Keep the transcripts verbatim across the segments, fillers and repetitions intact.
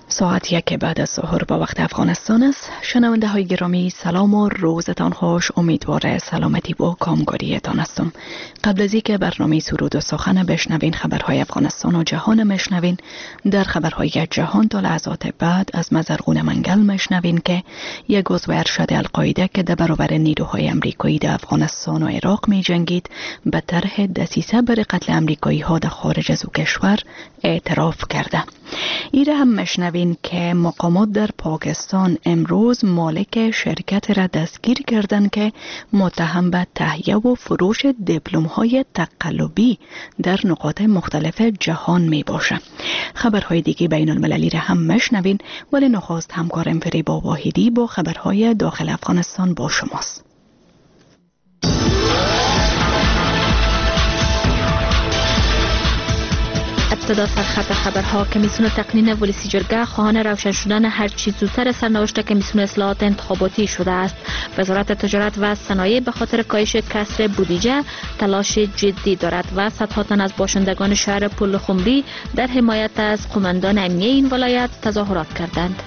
ساعت یک بعد از ظهر با وقت افغانستان است. شنونده های گرامی سلام و روزتان خوش. امیدوار سلامتی و کامگاریتان هستم. قبل از اینکه برنامه سرود و سخن بشنوین خبرهای افغانستان و جهان مشنوین، در خبرهای جهان تا لحظات بعد از مزرعون منگل مشنوین که یک عضو ارشد القاعده که در برابر نیروهای امریکایی در افغانستان و عراق می جنگید به طرح دسیسه برای قتل امریکایی ها در خارج از او کشور اعتراف کرده. ایره هم مشنوین که مقامات در پاکستان امروز مالک شرکت را دستگیر کردند که متهم به تهیه و فروش دیپلم های تقلبی در نقاط مختلف جهان می باشه. خبرهای دیگه بین المللی را هم مشنوین، ولی نخست همکارم فریبا واحدی با خبرهای داخل افغانستان با شماست. ابتدا سرخط خبرها. کمیسیون تقنین ولسی جرگه خواهان روشن شدن هر چیز زودتر سرنوشت کمیسیون اصلاحات انتخاباتی شده است. وزارت تجارت و صنایع به خاطر کاهش کسر بودجه تلاش جدی دارد و صدها تن از باشندگان شهر پلخمری در حمایت از قماندان امنیه این ولایت تظاهرات کردند.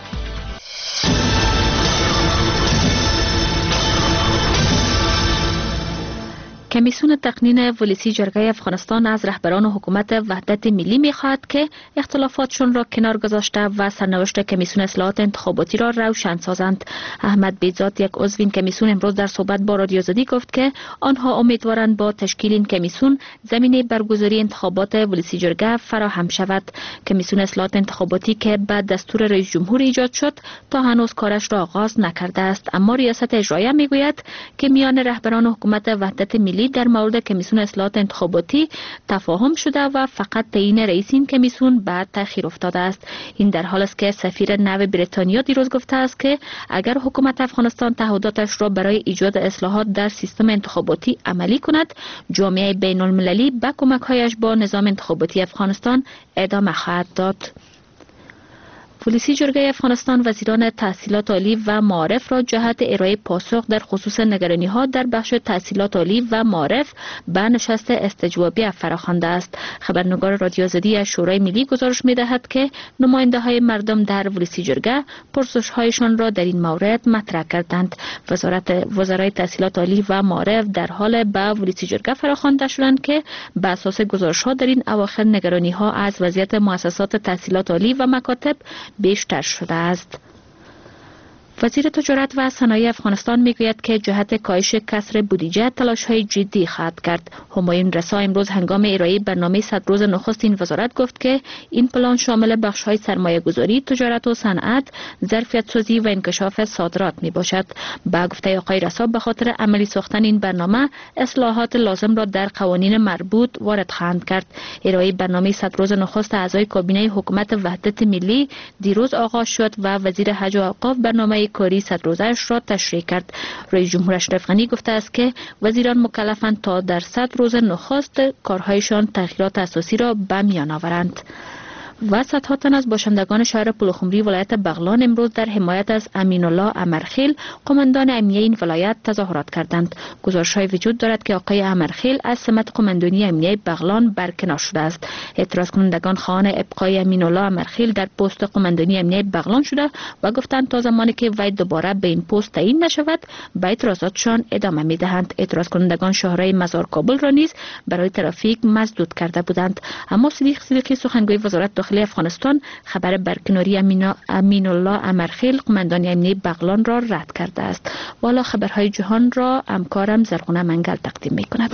کمیسیون تقنین ولسی جرگه افغانستان از رهبران حکومت وحدت ملی می‌خواهد که اختلافاتشون را کنار گذاشته و سرنوشت کمیسیون اصلاحات انتخاباتی را روشن سازند. احمد بیزاد، یک عضو این کمیسیون، امروز در صحبت با رادیو زدی گفت که آنها امیدوارند با تشکیل این کمیسیون زمینه برگزاری انتخابات ولسی جرگه فراهم شود. کمیسیون اصلاحات انتخاباتی که بعد دستور رئیس جمهور ایجاد شد تا هنوز کارش را آغاز نکرده است، اما ریاست اجرایه میگوید که میان رهبران حکومت وحدت ملی در مورد کمیسیون اصلاحات انتخاباتی تفاهم شده و فقط تعیین رئیس این کمیسیون بعد تأخیر افتاده است. این در حال است که سفیر نو بریتانیا دیروز گفته است که اگر حکومت افغانستان تعهداتش را برای ایجاد اصلاحات در سیستم انتخاباتی عملی کند، جامعه بین المللی به کمک‌هایش با نظام انتخاباتی افغانستان ادامه خواهد داد. ولسی جرگه افغانستان وزیران تحصیلات عالی و معارف را جهت ارائه پاسخ در خصوص نگرانی‌ها در بخش تحصیلات عالی و معارف به نشست استجوابی فراخوانده است. خبرنگار رادیو زدی شورای ملی گزارش می‌دهد که نماینده‌های مردم در ولسی جرگه پرسش‌هایشان را در این مورد مطرح کردند. وزارت وزرای تحصیلات عالی و معارف در حال به ولسی جرگه فراخوانده شدند که بر اساس گزارش‌ها در این اواخر نگرانی‌ها از وضعیت مؤسسات تحصیلات عالی و مکاتب بیشتر شده است. وزیر تجارت و صنایع افغانستان میگوید که جهت کاهش کسر بودجه تلاش‌های جدی خواهد کرد. همایون رسا امروز هنگام ارائه برنامه صد روز نخست این وزارت گفت که این پلان شامل بخش‌های سرمایه‌گذاری، تجارت و صنعت، ظرفیت‌سازی و انکشاف صادرات میباشد. با گفته آقای رسا به خاطر عملی ساختن این برنامه اصلاحات لازم را در قوانین مربوط وارد خواهند کرد. ارائه برنامه صد روز نخست اعضای کابینه حکومت وحدت ملی دیروز آغاز شد و وزیر حج و اوقاف برنامه کاری صد روزش را تشریح کرد. رئیس جمهور اشرف غنی گفته است که وزیران مکلفند تا در صد روز نخست کارهایشان تغییرات اساسی را به میان آورند. و صدها تن از باشندگان شهر پلخمری ولایت بغلان امروز در حمایت از امین الله امرخیل قماندان امنیه این ولایت تظاهرات کردند. گزارش‌های وجود دارد که آقای امرخیل از سمت قماندانی امنیه بغلان برکنار شده است. اعتراض کنندگان خواهان ابقای امین الله امرخیل در پست قماندانی امنیه بغلان شده و گفتند تا زمانی که وی دوباره به این پست تعیین نشود به اعتراضاتشان ادامه می‌دهند. اعتراض کنندگان شاهراه مزار کابل را نیز برای ترافیک مسدود کرده بودند. اما صدیق صدیقی سخنگوی وزارت داخلی افغانستان خبر برکناری امین الله امرخیل قماندان امنیه بغلان را رد کرده است. والا خبرهای جهان را همکارم زرغونه منگل تقدیم می‌کند.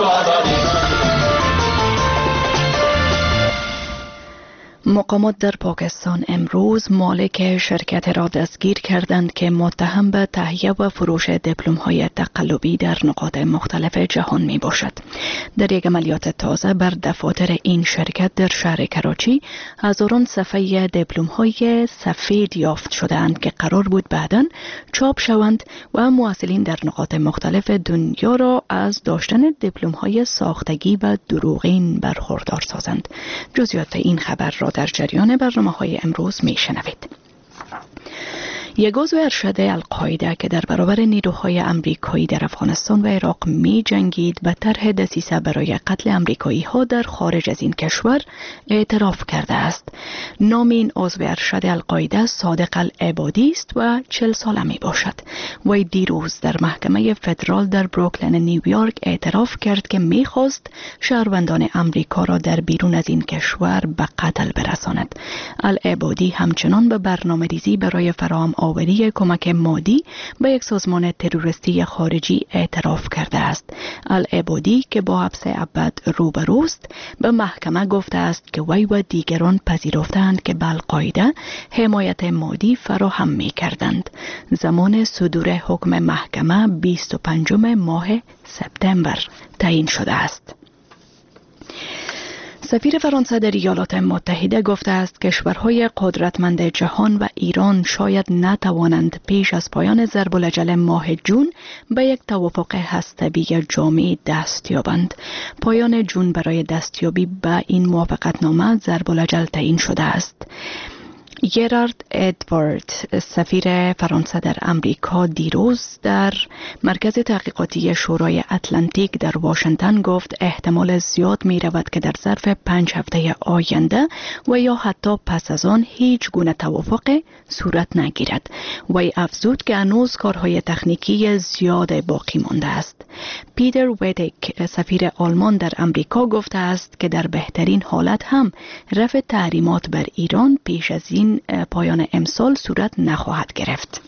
مقامات در پاکستان امروز مالک شرکت را دستگیر کردند که متهم به تهیه و فروش دیپلم‌های تقلبی در نقاط مختلف جهان می باشد. در یک عملیات تازه بر دفاتر این شرکت در شهر کراچی هزاران صفحه دیپلم‌های سفید یافت شدند که قرار بود بعداً چاپ شوند و محصلین در نقاط مختلف دنیا را از داشتن دیپلم‌های ساختگی و دروغین برخوردار سازند. جزئیات این خبر را در جریان برنامه‌های امروز می‌شنوید. یک عضو ارشد القاعده که در برابر نیروهای امریکایی در افغانستان و عراق می جنگید به طرح دسیسه برای قتل امریکایی ها در خارج از این کشور اعتراف کرده است. نام این عضو ارشد القاعده صادق العبادی است و چهل ساله می باشد. وی دیروز در محکمه فدرال در بروکلین نیویورک اعتراف کرد که می خواست شهروندان امریکا را در بیرون از این کشور به قتل برساند. العبادی همچنان به برنامه‌ریزی برای فراهم آوری کمک مادی به یک سازمان تروریستی خارجی اعتراف کرده است. العبادی که با حبس ابد روبروست به محکمه گفته است که وی و دیگران پذیرفتند که به القاعده حمایت مادی فراهم می کردند. زمان صدور حکم محکمه بیست و پنجم ماه سپتامبر تعیین شده است. سفیر فرانسه در ایالات متحده گفته است کشورهای قدرتمند جهان و ایران شاید نتوانند پیش از پایان ضرب‌الاجل ماه جون به یک توافق هسته‌ای جامع دست یابند. پایان جون برای دستیابی به این موافقتنامه ضرب‌الاجل تعیین شده است. گرارد ادوارد سفیر فرانسه در امریکا دیروز در مرکز تحقیقاتی شورای اتلانتیک در واشنگتن گفت احتمال زیاد می رود که در ظرف پنج هفته آینده و یا حتی پس از آن هیچ گونه توافق صورت نگیرد. وی افزود که هنوز کارهای تکنیکی زیاد باقی مانده است. پیتر ویدک سفیر آلمان در امریکا گفته است که در بهترین حالت هم رفع تحریمات بر ایران پیش از این پایان امسال صورت نخواهد گرفت.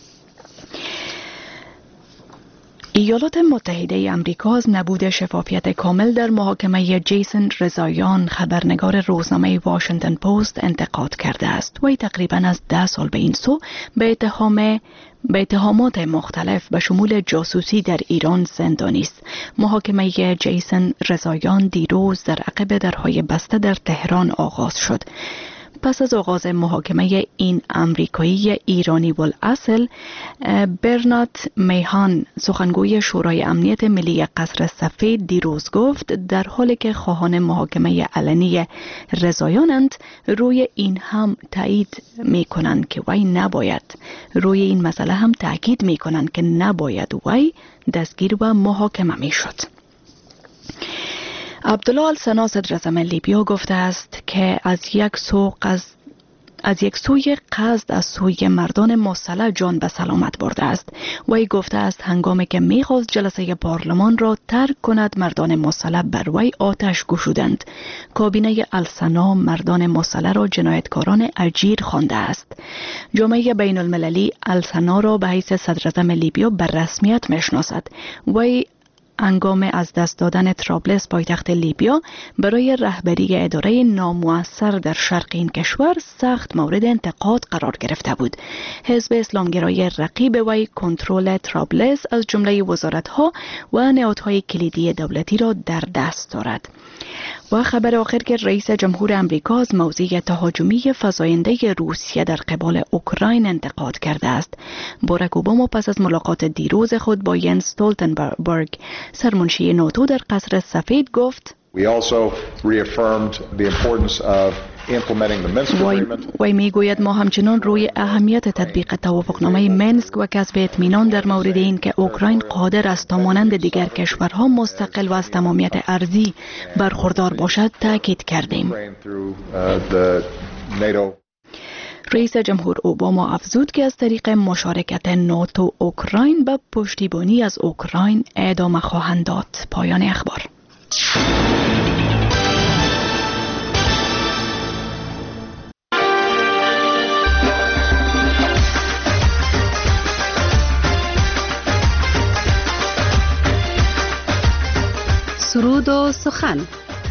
ایالات متحده امریکا از نبود شفافیت کامل در محاکمه جیسون رضاییان خبرنگار روزنامه واشنگتن پست انتقاد کرده است. وی تقریباً از ده سال به این سو به اتهام به اتهامات مختلف به شمول جاسوسی در ایران زندانی است. محاکمه جیسون رضاییان دیروز در عقب درهای بسته در تهران آغاز شد. پس از آغاز محاکمه این امریکایی ایرانی والاصل، برنارد میهان سخنگوی شورای امنیت ملی قصر سفید دیروز گفت در حالی که خواهان محاکمه علنی رضاییانند، روی این هم تایید می کنند که وی نباید روی این مسئله هم تاکید می کنند که نباید وی دستگیر و محاکمه می شد. عبدالله السنا صدراعظم لیبیا گفته است که از یک سو از از یک سوی قصد از سوی مردان مسلح جان به سلامت برده است. وی گفته است هنگامی که می‌خواست جلسه پارلمان را ترک کند مردان مسلح بر وی آتش گشودند. کابینه السنا مردان مسلح را جنایتکاران اجیر خوانده است. جامعه بین المللی السنا را به حیث صدراعظم لیبیا به رسمیت میشناسد. وی هنگام از دست دادن طرابلس پایتخت لیبیا برای رهبری اداره نامؤثر در شرق این کشور سخت مورد انتقاد قرار گرفته بود. حزب اسلامگرای رقیب وی کنترل طرابلس از جمله وزارت‌ها و نهادهای کلیدی دولتی را در دست دارد. و خبر آخر که رئیس جمهور امریکا از موضع تهاجمی فزاینده روسیه در قبال اوکراین انتقاد کرده است. باراک اوباما پس از ملاقات دیروز خود با ینس استولتنبرگ سرمنشی ناتو در قصر سفید گفت We also reaffirmed the importance of implementing the Minsk agreement. وی میگوید ما همچنان روی اهمیت تطبیق توافقنامه منسک و کسب اطمینان در مورد این که اوکراین قادر است تا مانند دیگر کشورها مستقل و از تمامیت ارضی برخوردار باشد تاکید کردیم. رئیس جمهور اوباما افزود که از طریق مشارکت ناتو اوکراین به پشتیبانی از اوکراین ادامه خواهند داد. پایان اخبار. سرود و سخن.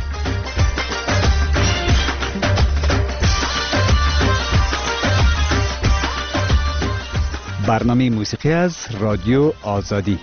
برنامه موسیقی از رادیو آزادی.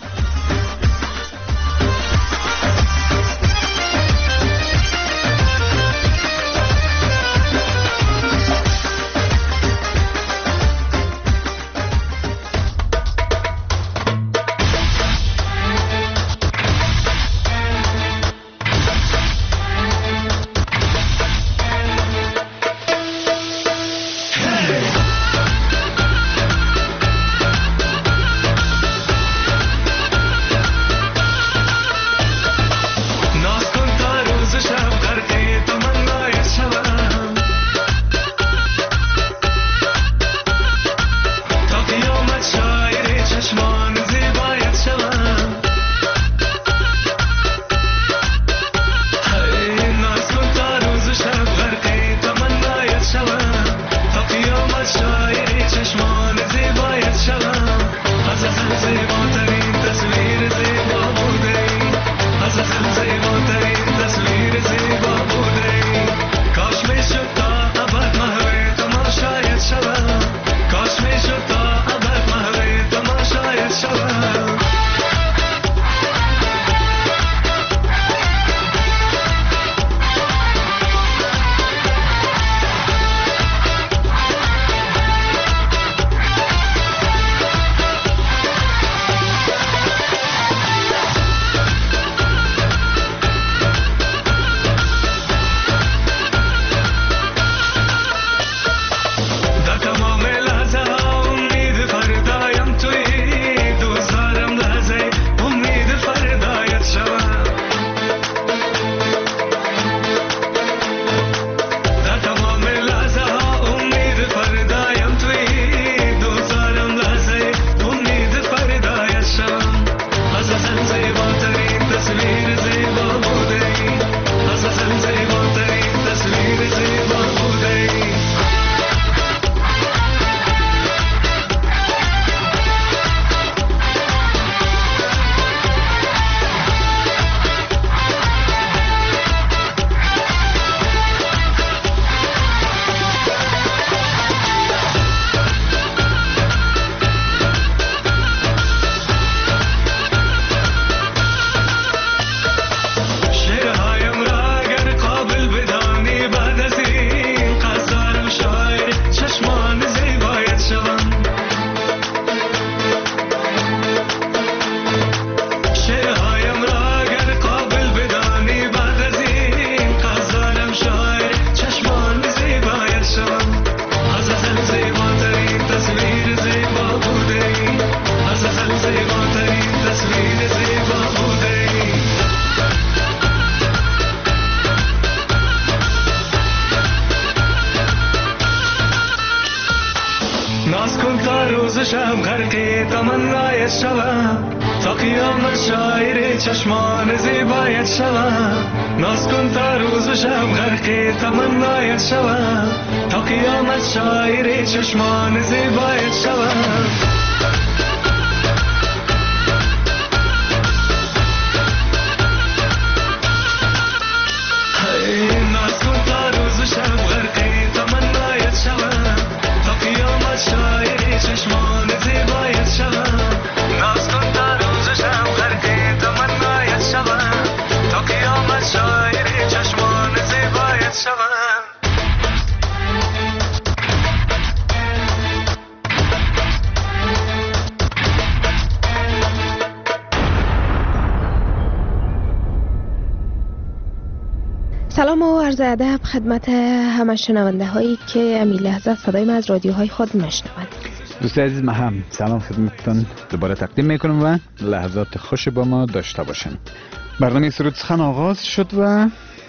کن تا روز شب غرق تمنایت شوم، تا قیامت شاعر چشمان زیبایت شوم. ناز کن تا روز شب غرق تمنایت شوم، تا قیامت شاعر چشمان زیبایت شوم. سلام و عرض ادب خدمت همه شنونده هایی که امی لحظه صدای من از رادیوهای خود میشنوند. دوست عزیز، من هم سلام خدمتتون دوباره تقدیم میکنم و لحظات خوش با ما داشته باشین. برنامه سرود سخن آغاز شد و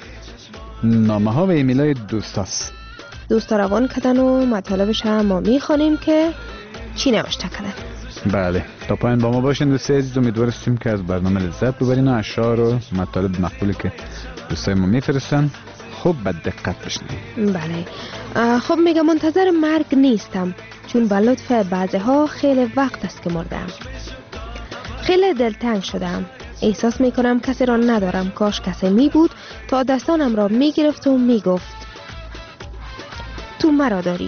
نامه ها و ایمیل دوست هاست. دوست روان کردن و مطالبش هم ما میخوانیم که چی نوشته کردن. بله، تا پایین با ما باشین دوست عزیز. امیدوار هستیم که از برنامه لذت ببرین و اشعار و مطالب مقبولی که دوستای ما میفرستن خوب به دقت بشنوید. بله. خب میگم منتظر مرگ نیستم، چون به لطف بعضی ها خیلی وقت است که مردم. خیلی دلتنگ شدم، احساس میکنم کسی را ندارم. کاش کسی می بود تا دستانم را میگرفت و میگفت تو مرا داری.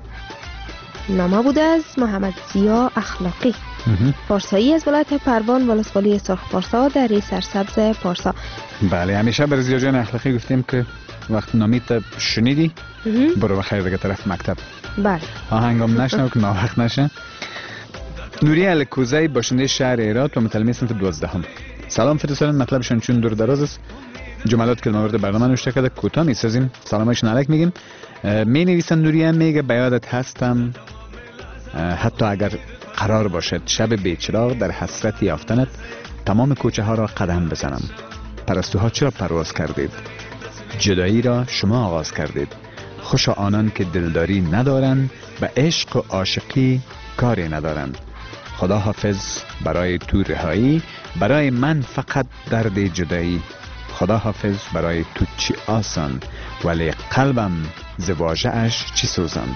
نامه بود از محمد زیا اخلاقی، پارسایی از ولایت پروان، ولسوالی سرخ پارسا در سرسبز پارسا. بله، همیشه بر زیا جان اخلاقی گفتیم که وقت نامیت شنیدی برو بخیر دیگه طرف مکتب. بله، آهنگام نشنو که ناوقت نشه. نوری الکوزی باشنده شهر هرات و متلمی صنف دوازدهم. سلام فرستادن، مطلبشون چون دور دراز است. جملات که مورد برنامه نوشته کرده کوتاه میسازیم. سلامشون علیک میگیم. می نویسن نوری هم میگه به یادت هستم حتی اگر قرار باشد شب بیچراغ در حسرت یافتنت تمام کوچه ها را قدم بزنم. پرستوها چرا پرواز کردید؟ جدایی را شما آغاز کردید. خوش آنان که دلداری ندارند و عشق و عاشقی کاری ندارند. خدا حافظ برای تو رهایی، برای من فقط درد جدایی. خدا حافظ برای تو چی آسان، ولی قلبم زواجه اش چی سوزان.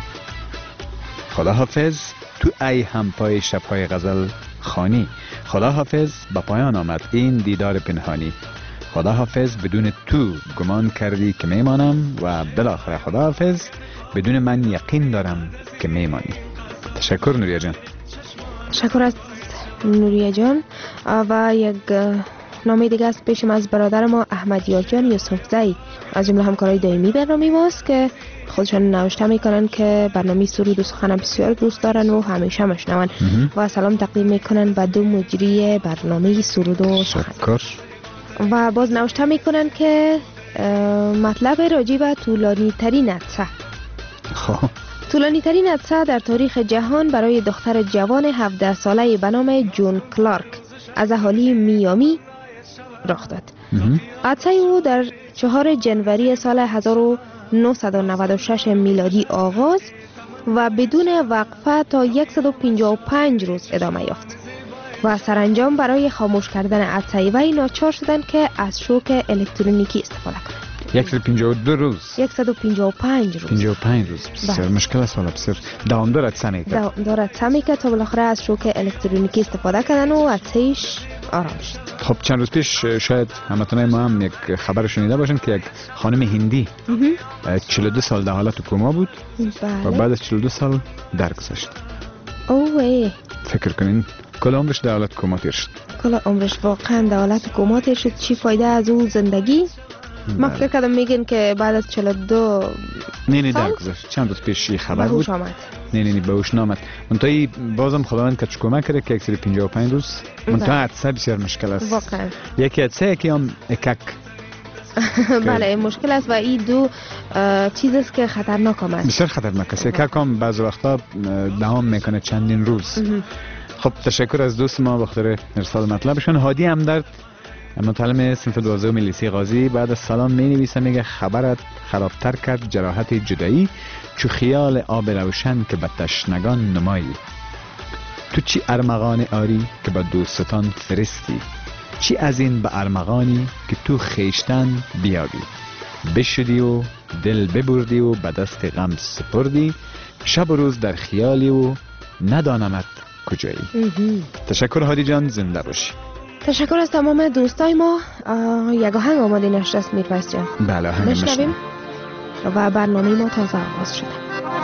خدا حافظ تو ای همپای شبهای غزل خانی. خدا حافظ با پایان آمد این دیدار پنهانی. خدا حافظ بدون تو گمان کردی که میمانم و بالاخره خدا حافظ بدون من یقین دارم که میمانی. تشکر نوریه جان. تشکر از نوریه جان. و یک نامه دیگه است پیشم از برادر ما احمد یارجان یوسفزئی، از جمله همکارای دائمی برنامه ماست که خودشان نوشته میکنن که برنامه سرود و سخن بسیار دوست دارن و همیشه مشنون و سلام تقدیم میکنن به دو مجری برنامه سرود و سخن. و باز نوشته میکنن که مطلب راجع به طولانی ترین عطسه. خب طولانی ترین عطسه در تاریخ جهان برای دختر جوان هفده ساله به نام جون کلارک از اهالی میامی رخ داد. عطسه او در چهار جنوری سال هزار و نهصد و نود و شش میلادی آغاز و بدون وقفه تا صد و پنجاه و پنج روز ادامه یافت و سرانجام برای خاموش کردن عطسه وی ناچار شدند که از شوک الکترونیکی استفاده کنند. صد و پنجاه و دو روز صد و پنجاه و پنج روز پنجاه و پنج روز بسیار مشکل است. والا بسیار دوامدار عطسه میکرد دوامدار عطسه میکرد تا بالاخره از شوک الکترونیکی استفاده کردن و عطسه‌اش آرام شد. خب چند روز پیش شاید هموطنان ما هم یک خبر شنیده باشن که یک خانم هندی چهل و دو سال در حالت کما بود. بله. و بعد از چهل و دو سال درگذشت. اوه فکر کنین کل عمرش در حالت کما تیر شد. کل عمرش واقعا در حالت کما تیر شد. چی فایده از اون زندگی؟ من فکر کردم میگن که بعد از چهل و دو نه نه درگذشت. چند روز پیش خبر بود. آمد. نه نه نه به هوش نامد. منتهی بازم خداوند کچ کمک کرده که صد و پنجاه و پنج روز منتها عطسه بسیار مشکل است. واقعا یکی عطسه یکی هم اکک. بله مشکل است و این دو چیز است که خطرناک است. بسیار خطرناک است. اکک هم بعض وقتا دوام میکنه چندین روز. خب تشکر از دوست ما بخاطر ارسال مطلبشون. هادی همدرد متعلم صنف دوازدهم لیسه غازی بعد از سلام می نویسه، میگه خبرت خرابتر کرد جراحت جدایی، چو خیال آب روشن که به تشنگان نمایی. تو چی ارمغان آری که به دوستان فرستی، چی از این به ارمغانی که تو خیشتن بیابی. بشدی و دل ببردی و به دست غم سپردی، شب و روز در خیالی و ندانمت کجایی. تشکر هادی جان، زنده باشی. تشکر از تمام دوستای ما. یک آهنگ آماده نشده است میرپایس جان. بله، آهنگ میشنویم و برنامه ما تازه آغاز شده.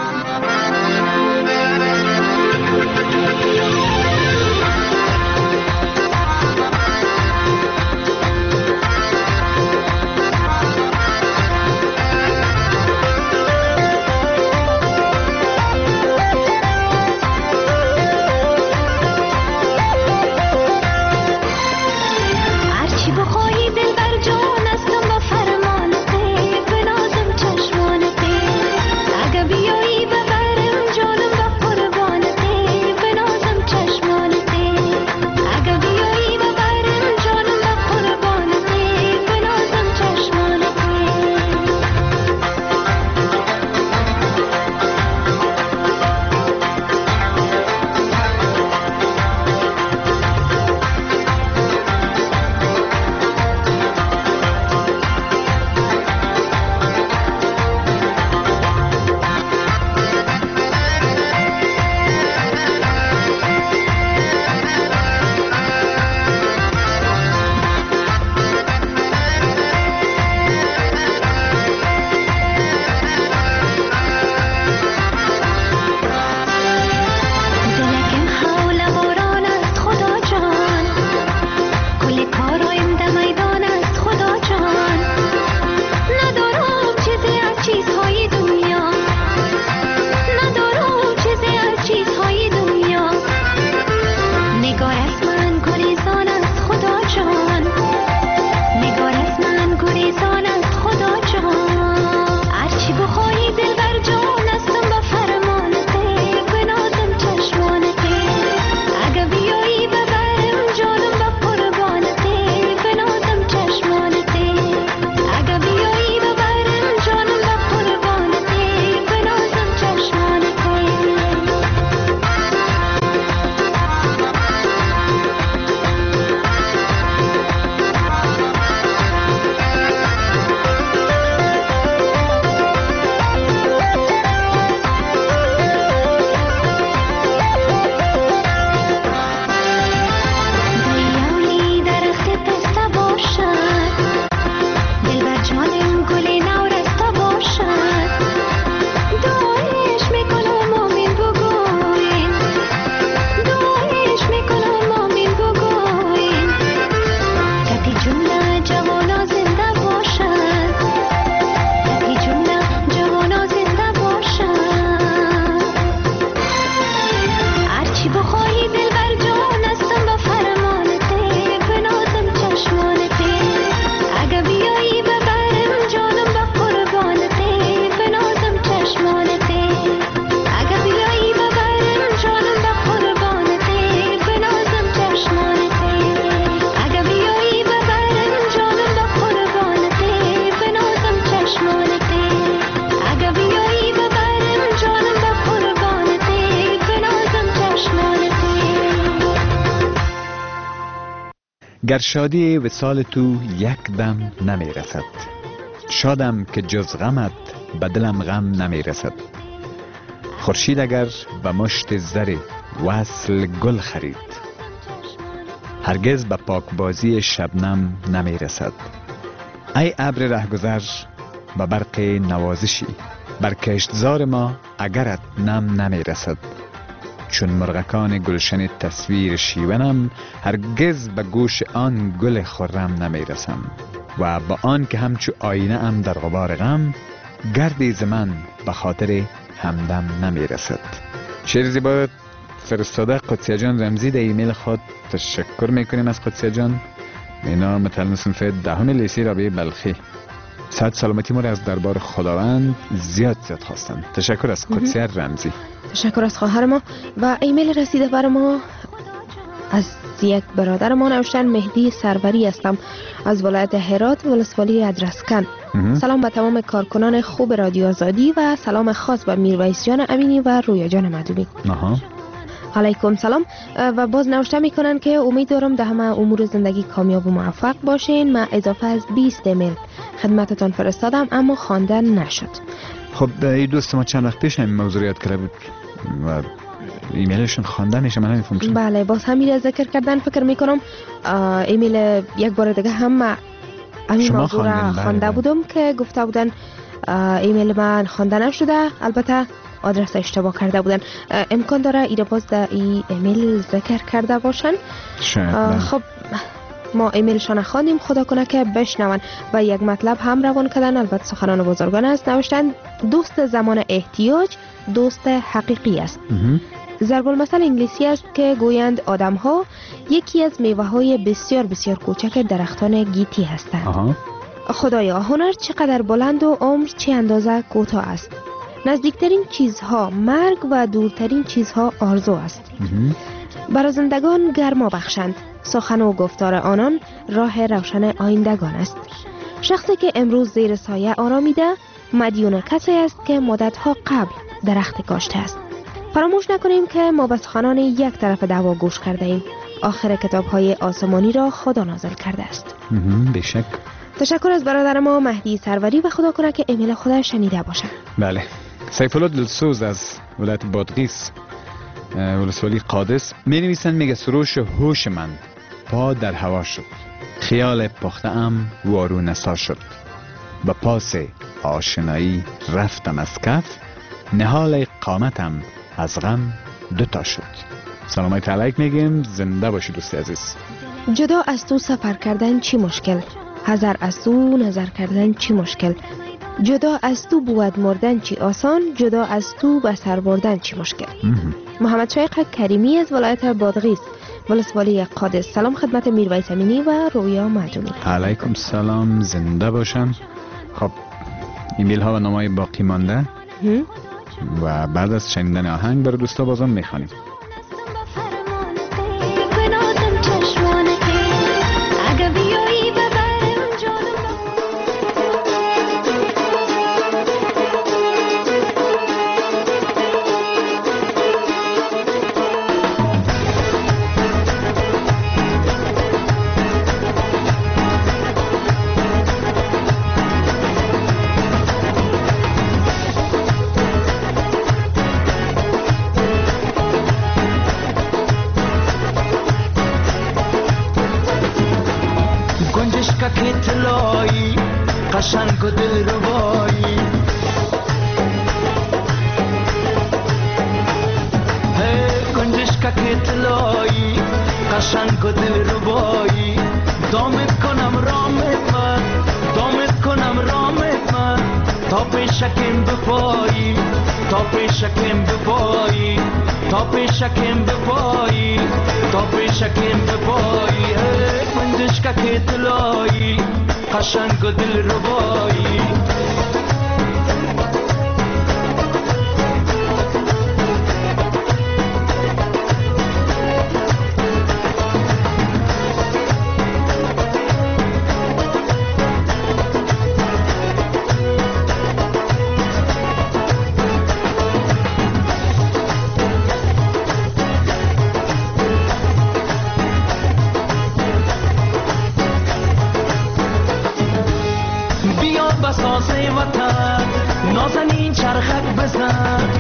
گر شادی وصال تو یک دم نمی رسد، شادم که جز غمت به دلم غم نمی رسد. خورشید اگر به مشت زر وصل گل خرید، هرگز به پاکبازی شبنم نمی رسد. ای ابر رهگذر به برق نوازشی، بر کشتزار ما اگرت نم نمی رسد. چون مرغکان گلشن تصویر شیونم، هرگز به گوش آن گل خرم نمی رسم. و با آن که همچو آینه ام در غبار غم، گردی ز من به خاطر همدم نمی رسد. شعر زیبا فرستاده قدسیه جان رمزی در ایمیل خود. تشکر میکنیم از قدسیه جان. اینا متعلم صنف دهم لیسه رابعه بلخی. صحت سلامتی ما را از دربار خداوند زیاد زیاد خواستند. تشکر از قدسیه رمزی. تشکر از خواهر ما. و ایمیل رسیده بر ما از یک برادر ما نوشتن مهدی سروری هستم از ولایت هرات ولسوالی ادرسکن. سلام به تمام کارکنان خوب رادیو آزادی و سلام خاص به میرویس جان امینی و رویا جان مدومی. آها. علیکم سلام. و باز نوشته میکنن که امید دارم در همه امور زندگی کامیاب و موفق باشین. من اضافه از بیست ایمیل خدمتتان فرستادم اما خواندن نشد. خب این دوست ما چند وقت پیش این موضوع یاد کرده بود و ایمیلشون خوانده میشه، من نمیفهمم چون. بله باز همین ذکر کردن فکر میکنم ایمیل یک بار دیگه هم همین موضوع را خوانده بودم که گفته بودن ایمیل من خوانده نشده، البته آدرس اشتباه کرده بودن. امکان داره ایره باز در ای ایمیل ذکر کرده باشن. خب ما ایمیلشان خواندیم، خدا کنه که بشنون. و یک مطلب هم روان کردن، البته سخنان بزرگان است. نوشتن دوست زمان احتیاج دوست حقیقی است. ضرب المثل انگلیسی است که گویند آدم ها یکی از میوه های بسیار بسیار کوچک درختان گیتی هستند. آها. خدایا هنر چقدر بلند و عمر چه اندازه کوتاه است. نزدیکترین چیزها مرگ و دورترین چیزها آرزو است. برازندگان گرما بخشند، سخن و گفتار آنان راه روشن آیندگان است. شخصی که امروز زیر سایه آرامیده مدیون کسی است که مدتها قبل درخت کاشته است. فراموش نکنیم که ما به سخنان یک طرف دعوا گوش کرده ایم. آخر کتاب‌های آسمانی را خدا نازل کرده است. بشک. تشکر از برادر ما مهدی سروری و خدا کنه که ایمیل خدا شنیده باشه. بله. سیف الله دلسوز از ولایت بادغیس ولسوالی قادس می نویسند، میگه سروش هوش من پا در هوا شد، خیال پخته ام وارو نسا شد، با پاس آشنایی رفتم از کف، نهال قامتم از غم دوتا شد. سلامت علیک میگیم، زنده باشی دوست عزیز. جدا از تو سفر کردن چی مشکل، حذر از تو نظر کردن چی مشکل، جدا از تو بود مردن چی آسان، جدا از تو به سر بردن چی مشکل. محمد شایق کریمی از ولایت بادغیس ولسوالی قادس. سلام خدمت میرویس امینی و رویا معدومی. علیکم سلام، زنده باشم. خب ایمیل ها و نامهای باقی مانده و بعد از شنیدن آهنگ برای دوستا بازم میخوانیم. قشنگ و دل ربایی هی گنجش که طلایی قشنگ و دل ربایی دامت کنم رامت من دامت کنم رامت من تا پیشکم بپایی تا پیشکم بپایی تا پیشکم بپایی تا پیشکم بپایی هی گنجش که طلایی قشنگ و دل ربایی نازنین چرخک بزن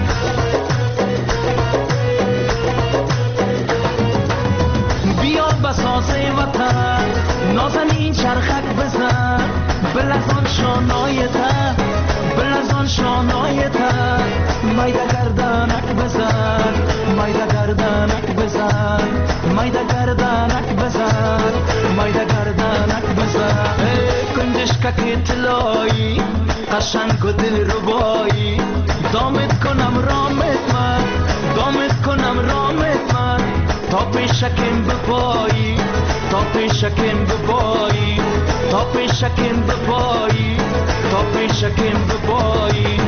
بیا بساز وطن نازنین چرخک بزن بلزان شانای تا بلزان شانای تا مایده گردنک بزن مایده گردنک بزن مایده گردنک بزن مایده گردنک بزن کنجشکک طلایی قشنگ و دل ربایی دامت کنم رامت من دامت کنم رامت من تا پیشکم بپایی تا پیشکم بپایی تا پیشکم بپایی تا پیشکم بپایی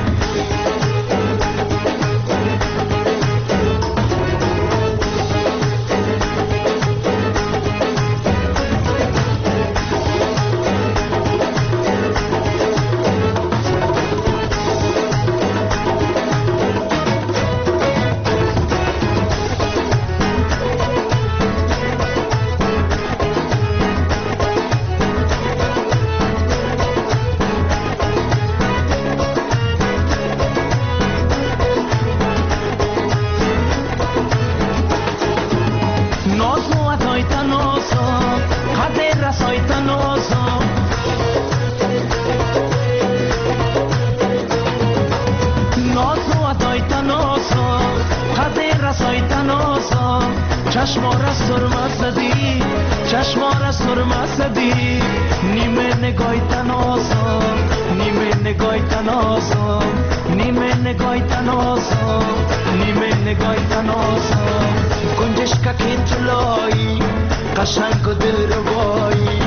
رسای تناسا چشما را سرما زدی چشما را سرما زدی نیمه نگای تناسا نیمه نگای تناسا نیمه نگای تناسا نیمه نگای تناسا گنجش که طلایی قشنگ و دلربایی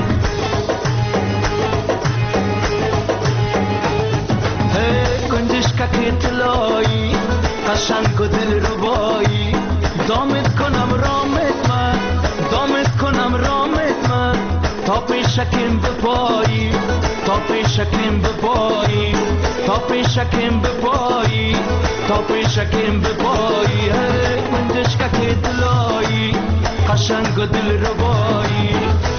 گنجش که طلایی قشنگ و دلربایی دامت کنم رامت من دامت کنم رامت من تا پیشکم بپایی تا پیشکم بپایی تا پیشکم بپایی تا پیشکم بپایی گنجش که طلایی قشنگ و دلربایی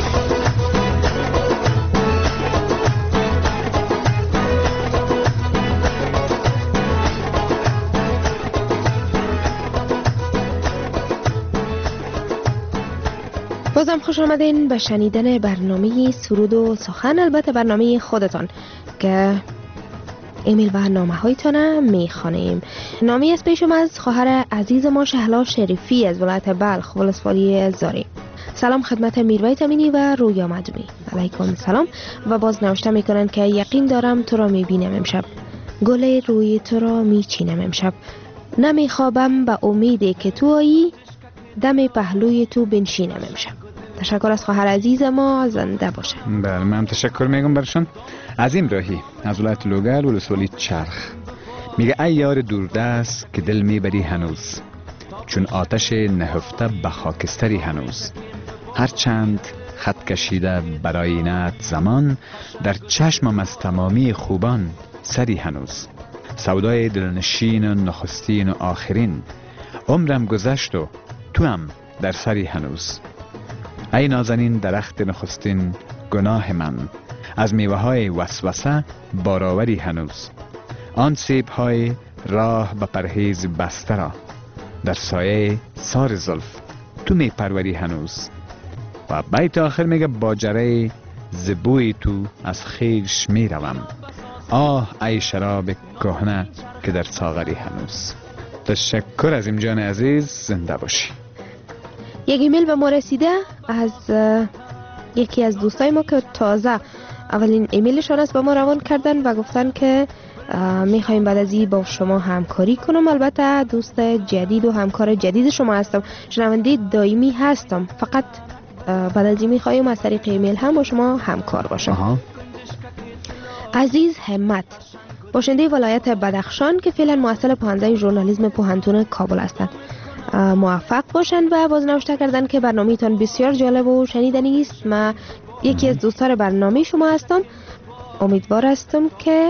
بازم خوش آمدین به شنیدن برنامه سرود و سخن، البته برنامه خودتان که ایمیل و نامه هایتان میخوانیم. نامه از پیشم از خواهر عزیز ما شهلا شریفی از ولایت بلخ ولسوالی زاری. سلام خدمت میرویت امینی و رویا مدومی. علیکم سلام. و باز نوشته میکنن که یقین دارم تو را میبینم امشب، گل روی تو را میچینم امشب، نمیخوابم به امیدی که تو آیی، دم پهلوی تو بنشینم امشب. تشکر از خواهر عزیز ما، زنده باشه. بله من تشکر میگم برشان. عظیم راهی از ولایت لوگل ولسوالی چرخ میگه ای یار دوردست که دل میبری هنوز، چون آتش نهفته به خاکستری هنوز، هر چند خط کشیده برای اینت زمان، در چشمم از تمامی خوبان سری هنوز، سودای دلنشین و نخستین و آخرین، عمرم گذشت و تو هم در سری هنوز، ای نازنین درخت نخستین گناه من، از میوه های وسوسه باراوری هنوز، آن سیب های راه به پرهیز بسته را، در سایه سار زلف تو می پروری هنوز. و بیت آخر میگه با جره زبوی تو از خیش می روم، آه ای شراب کهنه که در ساغری هنوز. تشکر از این جان عزیز، زنده باشی. یک ایمیل به ما رسیده از یکی از دوستای ما که تازه اولین ایمیلشان است به ما روان کردن و گفتن که میخوایم بعد از این با شما همکاری کنم. البته دوست جدید و همکار جدید شما هستم، شنونده دائمی هستم، فقط بعد از این میخوایم از طریق ایمیل هم با شما همکار باشم. آها. عزیز همت، باشنده ولایت بدخشان که فعلا محصل پانزده ژورنالیسم پوهنتون کابل هستند، موفق باشن. و باز نوشته کردن که برنامه تان بسیار جالب و شنیدنی است. من یکی از دوستان برنامه شما هستم، امیدوار هستم که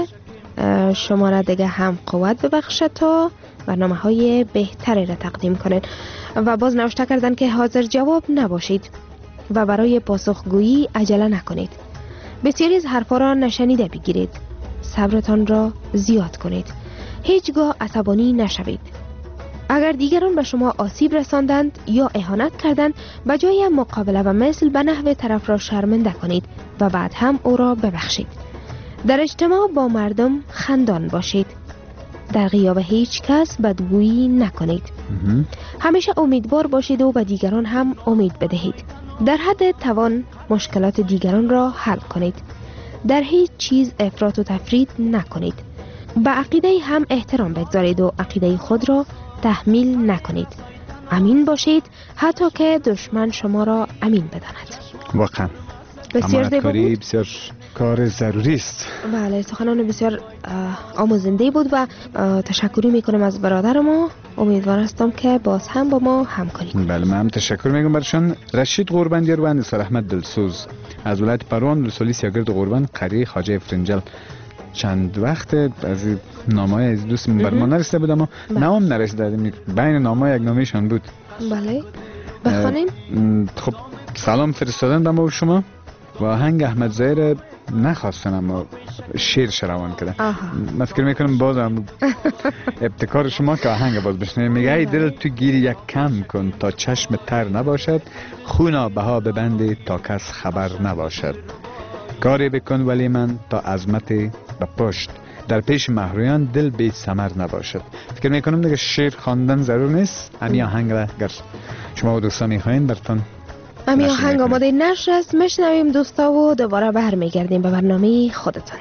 شما را دیگه هم قوت ببخشد تا برنامه های بهتری را تقدیم کنید. و باز نوشته کردن که حاضر جواب نباشید و برای پاسخگویی عجله نکنید، بسیاری از حرفا را نشنیده بگیرید، صبرتان را زیاد کنید، هیچگاه عصبانی نشوید. اگر دیگران به شما آسیب رساندند یا اهانت کردند، به جای مقابله و مثل به نحو طرف را شرمنده کنید و بعد هم او را ببخشید. در اجتماع با مردم خندان باشید، در غیاب هیچ کس بدگویی نکنید، همیشه امیدوار باشید و به دیگران هم امید بدهید، در حد توان مشکلات دیگران را حل کنید، در هیچ چیز افراط و تفرید نکنید، به عقیده هم احترام بگذارید و عقیده خود را تحمیل نکنید، امین باشید حتی که دشمن شما را امین بداند. واقعا بسیار زیبا بود، بسیار کار ضروری است. بله، سخنان بسیار آموزنده بود و تشکری میکنم از برادر ما. امیدوار هستم که باز هم با ما همکاری کنید. بله من هم تشکر میگم برشان. رشید قربان و نثار احمد دلسوز از ولایت پروان ولسوالی سیاگرد قربان قریه خواجه فرنجل. چند وقت از نامه‌های از دوست بر ما نرسیده بود، اما نام نرسیده، بین نامه‌ها یک نامه‌شان بود. بله بخونیم. خب سلام فرستادن به ما و شما و آهنگ احمد ظاهر نخواستن اما شعر شروان کردن. من فکر میکنم باز هم ابتکار شما که آهنگ باز بشنویم. میگه ای دل تو گیری یک کم کن تا چشم تر نباشد، خونا بها ببندی تا کس خبر نباشد، کاری بکن ولی من تا عظمت به پشت، در پیش مهرویان دل بی ثمر نباشد. فکر میکنم دیگه شعر خواندن ضرور نیست. امی آهنگ را اگر شما و دوستان میخواین براتون امی آهنگ آماده نشر است. میشنویم دوستا و دوباره برمیگردیم به برنامه خودتان.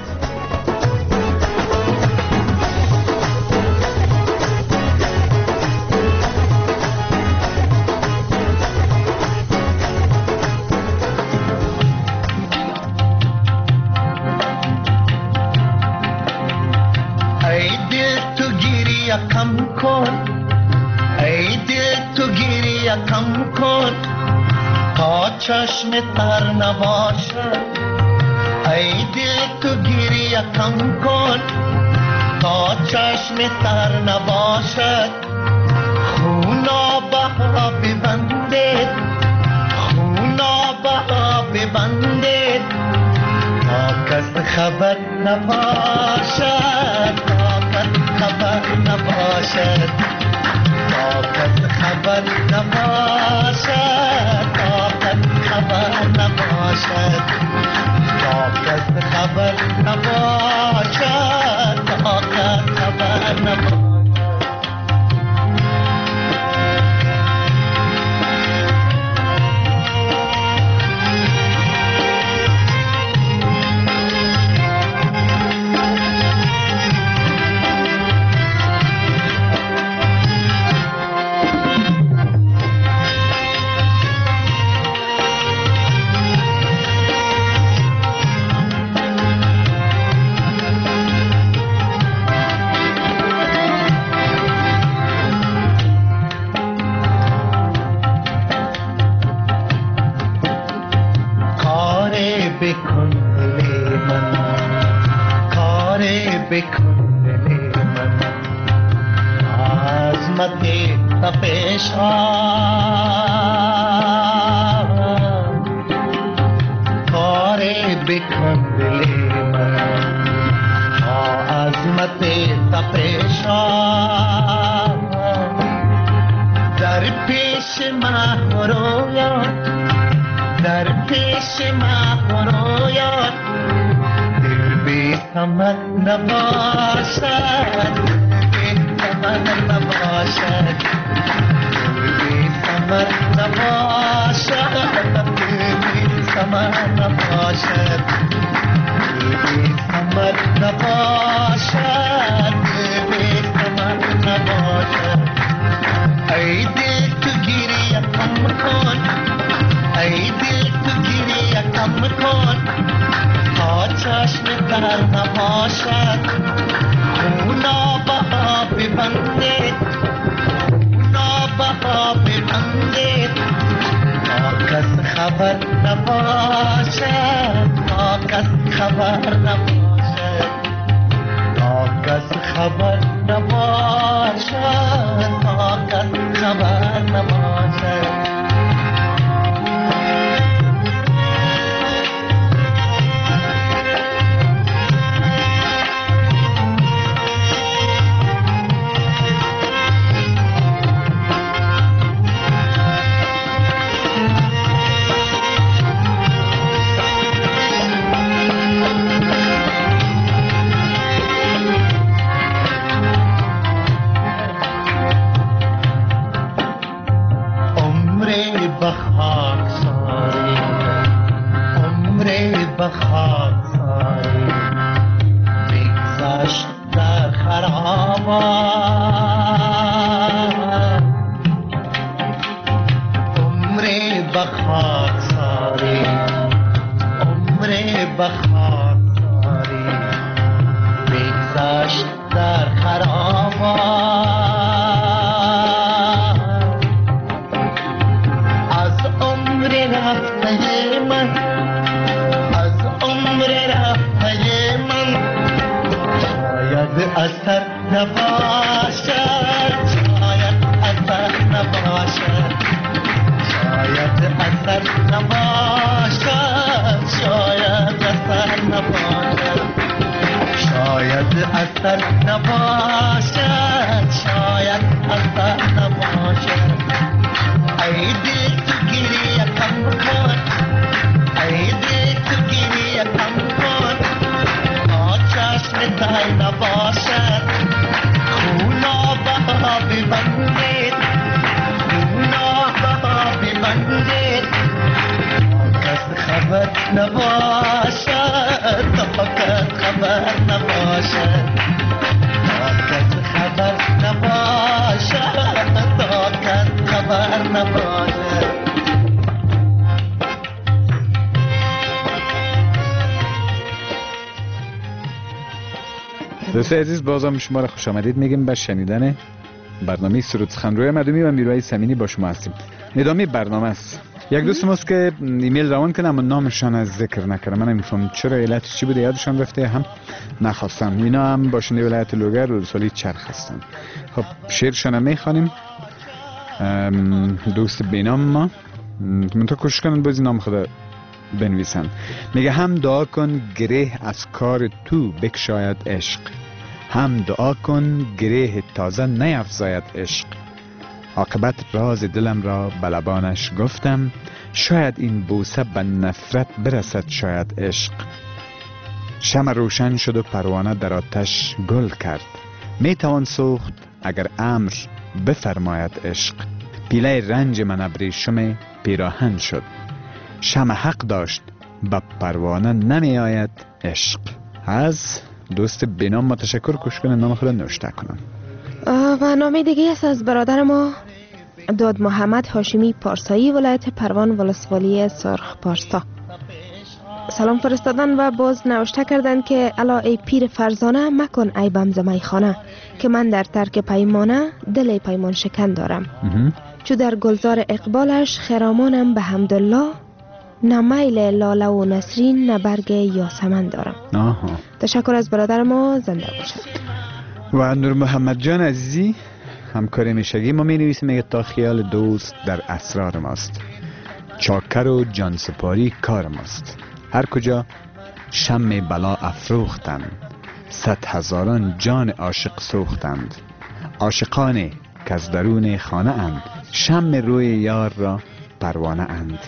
کم کن ای دل تو گریه کم کن تا چشم تر نباشد. ای دل تو گریه کم کن تا چشم تر نباشد. خونا بها ببندید خونا بها ببندید تا کس خبر نباشد. خبر نباشد تا کس خبر نباشد. تا کس خبر نباشد تا کس خبر نباشد. تا کس خبر نباشد. بکن دل من کار بکن دل من عظمت تپشان کار بکن دل من عظمت تپشان در پیش من رویان در پیش ما رویان دل بی ثمر نباشد. بی ثمر نباشد دل بی ثمر نباشد. دل بی ثمر نباشد دل بی ثمر نباشد. دل بی ثمر نباشد. ای دل تو گریه کم کن ای دل تو گریه کم کن تا چشم تر نباشد. خونا بها ببندید خونا بها ببندید تا کس خبر نباشد. تا کس خبر نباشد تا کس خبر نباشد. تا کس خبر نباشد. ببندید ناه ببندید کس خبر نباشد تا کس خبر نباشد تا کس خبر نباشد تا کس خبر نباشد. دوستان عزیز بازم شما را خوش آمدید میگیم به شنیدن برنامه سرود سخن. روی مدومی و میروی سمینی با شما هستیم. ادامه برنامه است. یک دوست ماست که ایمیل روان کنه اما نامشان از ذکر نکرده. من نمیفهم چرا علتش چی بوده، یادشان رفته هم نخواستم. اینا هم باشنده ولایت لوگر و سالی چرخ هستن. خب شعرشان هم میخوانیم. دوست بینام ما من تو کوشش کنن بازی نام خدا بنویسن. میگه هم دعا کن گره از کار تو بکشاید عشق، هم دعا کن گره تازه نیفزاید عشق. عاقبت راز دلم را به لبانش گفتم، شاید این بوسه به نفرت برسد شاید عشق. شمع روشن شد و پروانه در آتش گل کرد، می توان سوخت اگر امر بفرماید عشق. پیله رنج من ابریشم پیراهن شد، شمع حق داشت به پروانه نمی آید عشق. از دوست بینام ما تشکر کوشش کنن نام خود نوشته کنن. و نامه دیگه است از برادر ما داد محمد هاشمی پارسایی ولایت پروان ولسوالی سرخ پارسا. سلام فرستادن و باز نوشته کردن که الا ای پیر فرزانه مکن عیبم ز میخانه، که من در ترک پیمانه دل پیمان شکن دارم. چو در گلزار اقبالش خرامانم به حمدالله، نه میل لاله و نسرین نه برگ یاسمن دارم. آها. تشکر از برادر ما، زنده باشد. و نور محمد جان عزیزی همکار میشگی ما می نویسیم میگه تا خیال دوست در اسرار ماست، چاکر و جان سپاری کار ماست. هر کجا شم بلا افروختند، صد هزاران جان عاشق سوختند. عاشقانی که از درون خانه اند، شم روی یار را پروانه اند.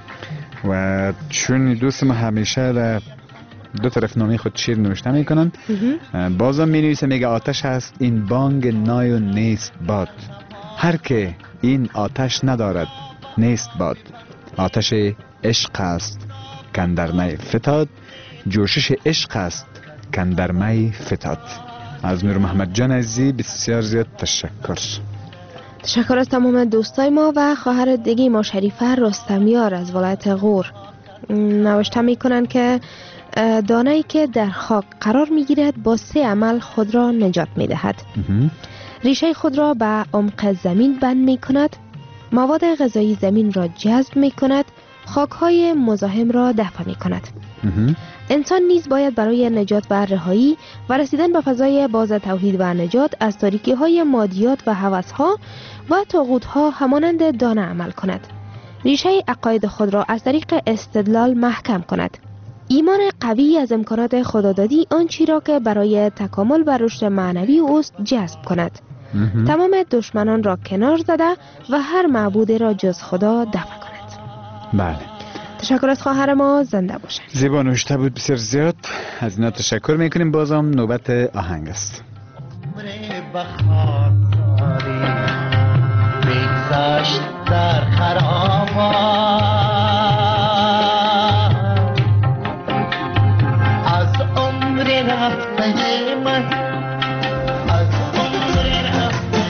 و چون دوست ما همیشه در دو طرف نامی خود شیر نوشته میکنن، بازم می نویسه میگه آتش هست این بانگ نای و نیست باد، هر که این آتش ندارد نیست باد. آتش عشق است کندر می فتاد، جوشش عشق است کندر می فتاد. از نور محمد جان عزیزی بسیار زیاد تشکر. تشکر از تمام دوستای ما و خواهر دیگه ما شریفه رستمیار از ولایت غور. نوشته میکنن که دانه‌ای که در خاک قرار میگیرد با سه عمل خود را نجات میدهد. ریشه خود را به عمق زمین بند میکند، مواد غذایی زمین را جذب میکند، خاکهای مزاحم را دفع میکند. انسان نیز باید برای نجات و رهایی و رسیدن به فضای باز توحید و نجات از تاریکی های مادیات و هوس ها و طاغوت ها همانند دانه عمل کند. ریشه عقاید خود را از طریق استدلال محکم کند. ایمان قوی از امکانات خدادادی آنچی را که برای تکامل و رشد معنوی اوست جذب کند. تمام دشمنان را کنار زده و هر معبود را جز خدا دفع کند. بله. تشکر از خواهر ما، زنده باشند. زیبا نوشته بود، بسیار زیاد از اینا تشکر میکنیم. بازم نوبت آهنگ است. بگذشت در خرابات از عمر رفته من، از عمر رفته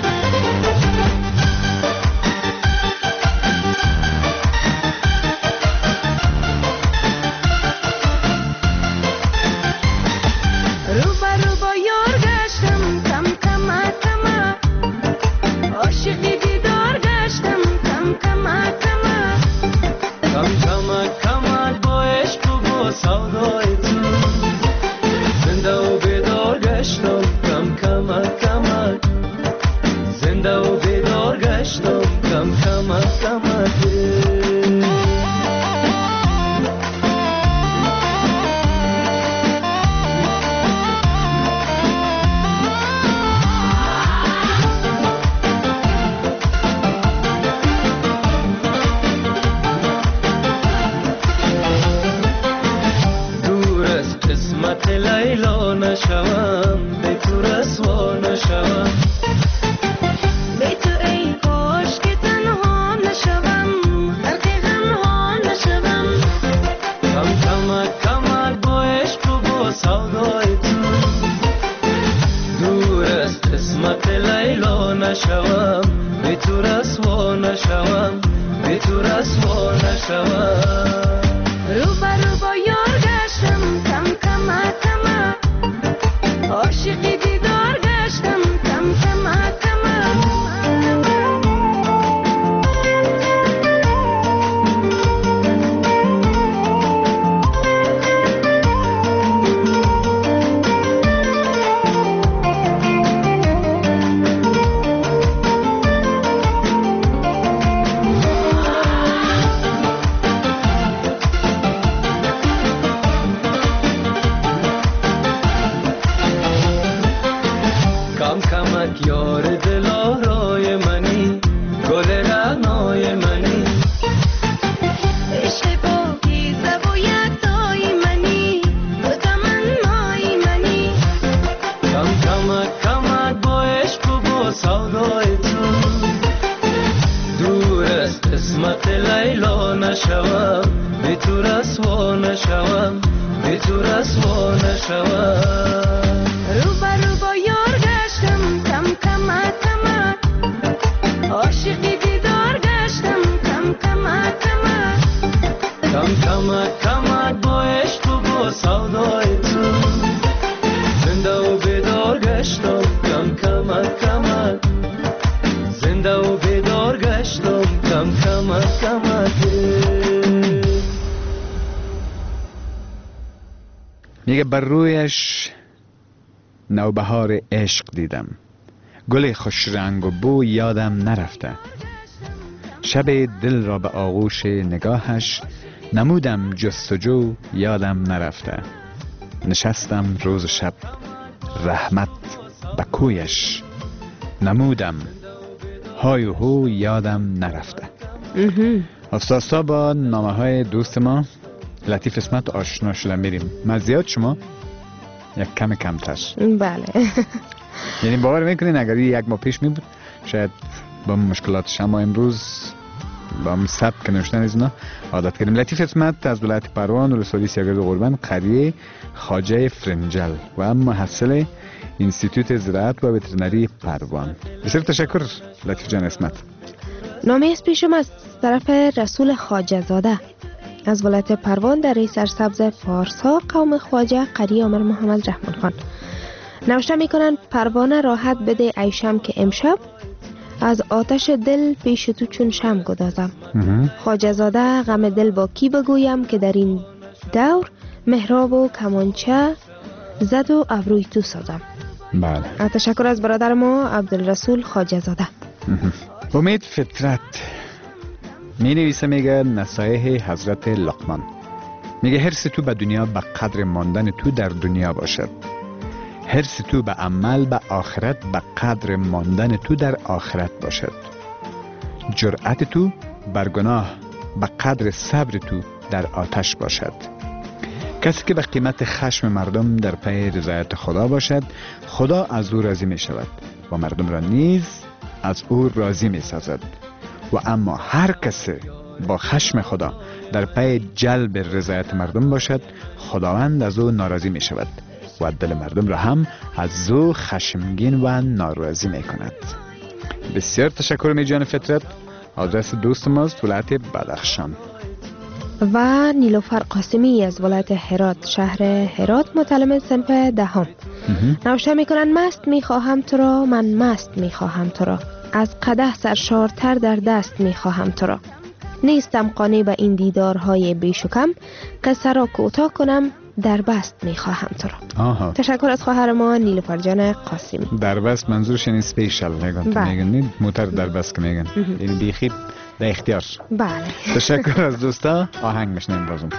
رو با رو با یار گشتم کم کم کم، عاشقی دیدار گشتم کم کم کم، کم کم کم با عشق و با سودای تو، زنده و بیدار گشتم کم کم کم، زنده و بیدار گشتم کم کم کم. لیلا نشوم به تو رسوا نشوم، به تو نشوم، بی تو رسوا نشوم، بی تو رسوا نشوم. رو برو با یار گشتم کم کم کم، عاشقی دیدار گشتم کم کم کم. یار دلارای منی، گل رعنای منی، عشق پاکیزه و یکتای منی، تو تمنای منی. کم کمک کمک با عشق و با سودای تو، دور از قسمت لیلا نشوم، بی تو رسوا نشوم، بی تو رسوا نشوم. رو برو با یار گشتم کم کم کم، عاشقی دیدار گشتم کم کم کم. کم کمک کمک با عشق و با سودای تو، زنده و بیدار گشتم کم کمک کمک، زنده و بیدار گشتم کم کمک کمک. میگه بر رویش نوبهار عشق دیدم، گل خوش رنگ و بو یادم نرفته. شب دل را به آغوش نگاهش نمودم جستجو یادم نرفته. نشستم روز شب رحمت به کویش نمودم های و هو یادم نرفته. استاستا با نامه های دوست ما لطیف اسمت آشنا شدن میریم. مزیاد شما یک کم کمتر. بله. یعنی باور میکنین اگر یک ماه پیش می بود شاید با مشکلات شما امروز با هم سبک نوشتن از اینا عادت کردیم. لطیف اسمت از ولایت پروان ولسوالی سیاگرد قربان قریه خواجه فرنجل و هم محصل انستیتوت زراعت و وترنری پروان. بسیار تشکر لطیف جان اسمت. نامه از پیشم از طرف رسول خواجه زاده از ولایت پروان در سرسبز فارس ها قوم خواجه قریه عمر محمد رحمان خان. نوشته میکنن پروانه راحت بده ایشم که امشب از آتش دل پیش تو چون شم گدازم. خواجه زاده غم دل با کی بگویم که در این دور محراب و کمانچه زد و ابروی تو سازم. بله. تشکر از برادر ما عبدالرسول خواجه زاده. امید فطرت می نویسه، میگه نصایح حضرت لقمان. میگه حرص تو به دنیا به قدر ماندن تو در دنیا باشد، حرص تو به عمل به آخرت به قدر ماندن تو در آخرت باشد، جرأت تو بر گناه به قدر صبر تو در آتش باشد. کسی که به قیمت خشم مردم در پی رضایت خدا باشد، خدا از او راضی می شود و مردم را نیز از او راضی می سازد. و اما هر کسی با خشم خدا در پی جلب رضایت مردم باشد، خداوند از او ناراضی می شود و دل مردم را هم از او خشمگین و ناراضی می کند. بسیار تشکر می جان فطرت. آدرس دوست ماست ولایت بدخشان. و نیلوفر قاسمی از ولایت هرات شهر هرات متعلم صنف دهم نوشته میکنن مست میخواهم تو را، من مست میخواهم تو را، از قدح سرشارتر در دست میخواهم تو را، نیستم قانع به این دیدارهای بیشکم، قصه را کوتاه کنم در بست میخواهم تو را. آها. تشکر از خواهر ما نیلوفر جان قاسمی. در بست منظورش این سپیشل میگن میگن موتر در بست که میگن این بیخی در اختیار. بله. تشکر از دوستا. آهنگ میشنیم بازم.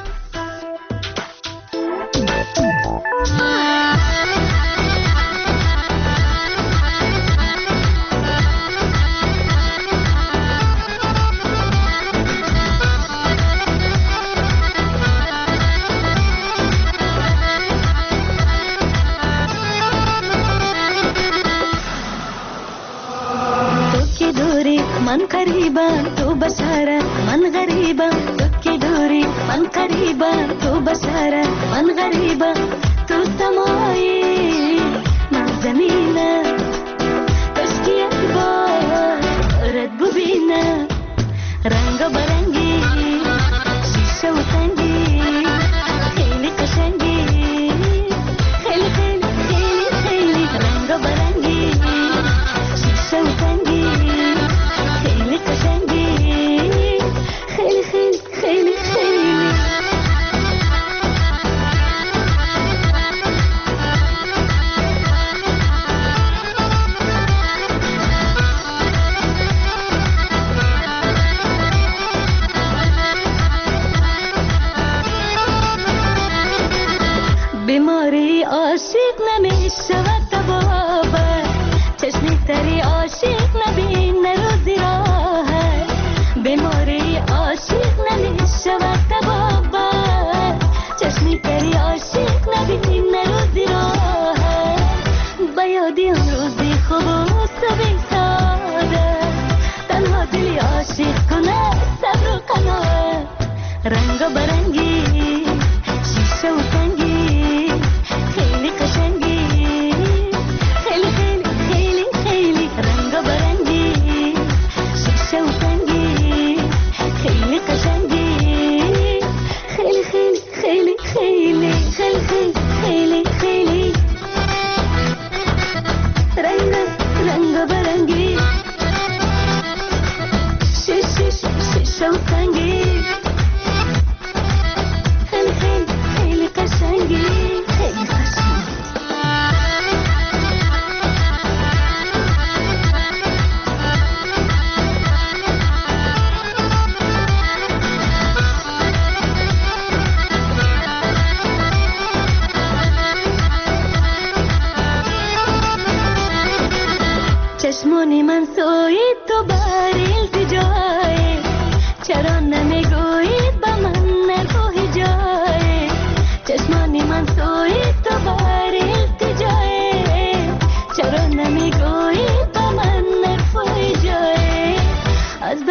من قریبا تو بساره من غریبا، تو که دوری من قریبا تو بساره من غریبا، تو سمایی من زمینه بس که یک بار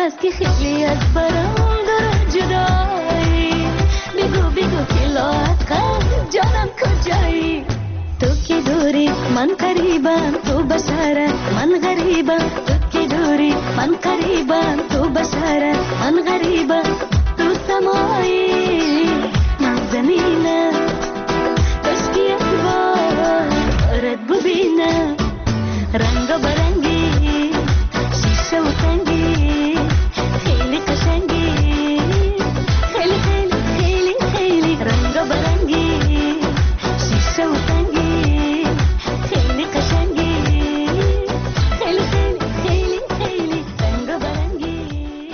هست که خیلی از برام داره جدایی. بگو بگو که لاحت قلب جانم کجایی؟ تو که دوری من قریبم تو بشرم من غریبم. تو که دوری من قریبم تو بشرم من غریبم. تو سمایی من زمینم کشکی اکبارت ببینم. رنگ و برنگی شیشه و سنگی خیلی قشنگی خیلی خیلی خیلی خیلی. رنگ و برنگی شیشه و سنگی خیلی قشنگی خیلی خیلی خیلی خیلی. رنگ و برنگی.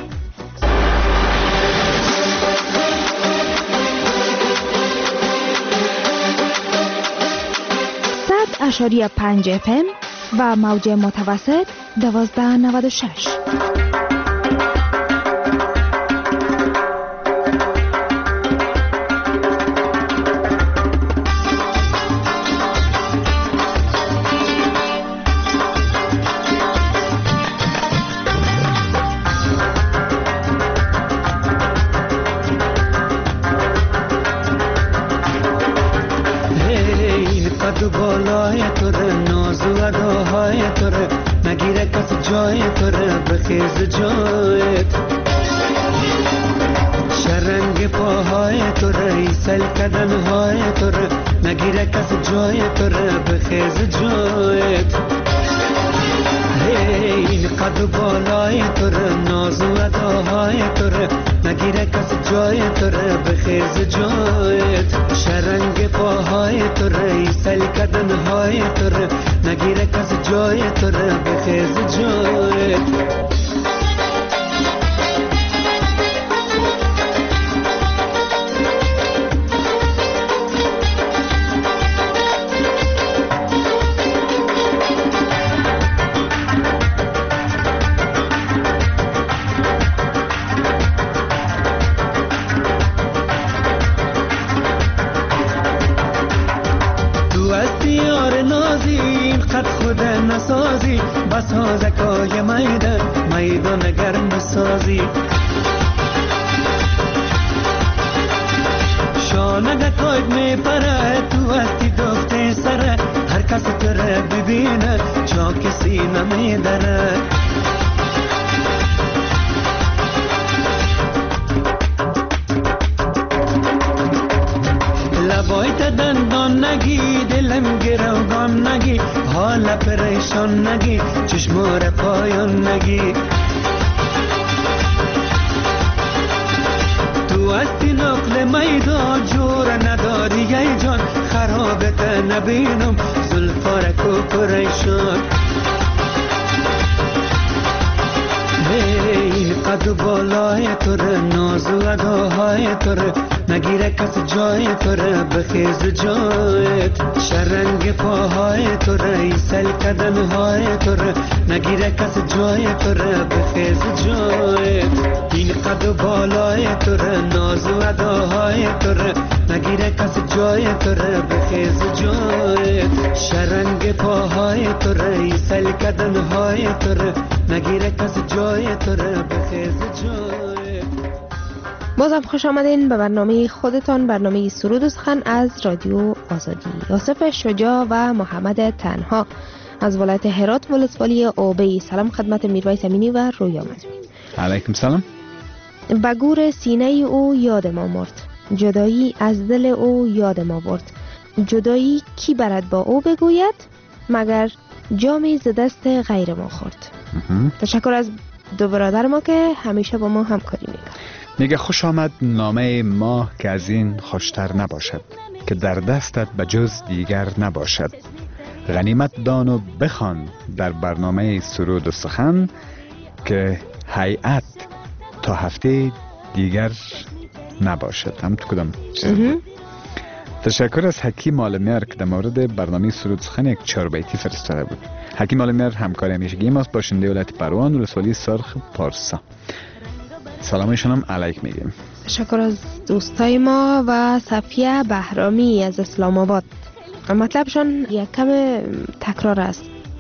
صد اشاریه پنج اف ام و موج متوسط دوازده نود و شش. قد بالای توره ناز و اداهای توره نگیره کس جای توره بخیز جایت. شرنگ پاهای توره ایسل کدنهای توره نگیره کس جای توره بخیز جایت. این قد بالای توره ناز و اداهای توره نگیره کس جای توره بخیز جایت. شرنگ پاهای توره ایسل کدنهای توره نگیره کس جای توره بخیز جایت. قد خود نسازی بس ها زکای میدن میدان گرم بسازی. شانه کاید می پره تو هستی دخته سره هر کس تره ببینه چا کسی نمی دره. لبایت دندان نگی دلم گروگان نگی حال پریشان نگی چشمار پایان نگی. تو هستی نقل میدان جور نداری ای جان خرابت نبینم زلفارک و پریشان. قد بالای توره ناز و اداهای توره نگیره کس جای توره بخیز جایت. شرنگ پاهای توره ایسل کدنهای توره نگیره کس جای توره بخیز جایت. این قد بالای توره ناز و اداهای توره نگیره کس جای توره بخیز جایت. شرنگ پاهای توره ایسل کدنهای توره نگیره کس جای توره بخیز جایت. بازم خوش آمدین به برنامه خودتان، برنامه سرود و سخن از رادیو آزادی. یوسف شجاع و محمد تنها از ولایت هرات ولسوالی اوبی. سلام خدمت میرویس امینی و رویا مجمعی. علیکم سلام. به گور سینه او یاد ما مرد، جدایی از دل او یاد ما برد. جدایی کی برد با او بگوید مگر جامی ز دست غیر ما خورد. تشکر از دو برادر ما که همیشه با ما همکاری میکنن. میگه خوش آمد نامه ما که از این خوشتر نباشد که در دستت به جز دیگر نباشد. غنیمت دان و بخوان در برنامه سرود و سخن که هیئت تا هفته دیگر نباشد. هم تو کدام چیز؟ تشکر از حکیم عالمیار که در مورد برنامه سرود و سخن یک چهار بیتی فرستاده بود. حکیم عالمیار همکار همیشگی ماست، باشنده ولایت پروان ولسوالی سرخ پارسا. سلامشون هم علیک میگیم. تشکر از دوستای ما و صفیه بهرامی از اسلام آباد. مطلبشان یک کم تکرار است.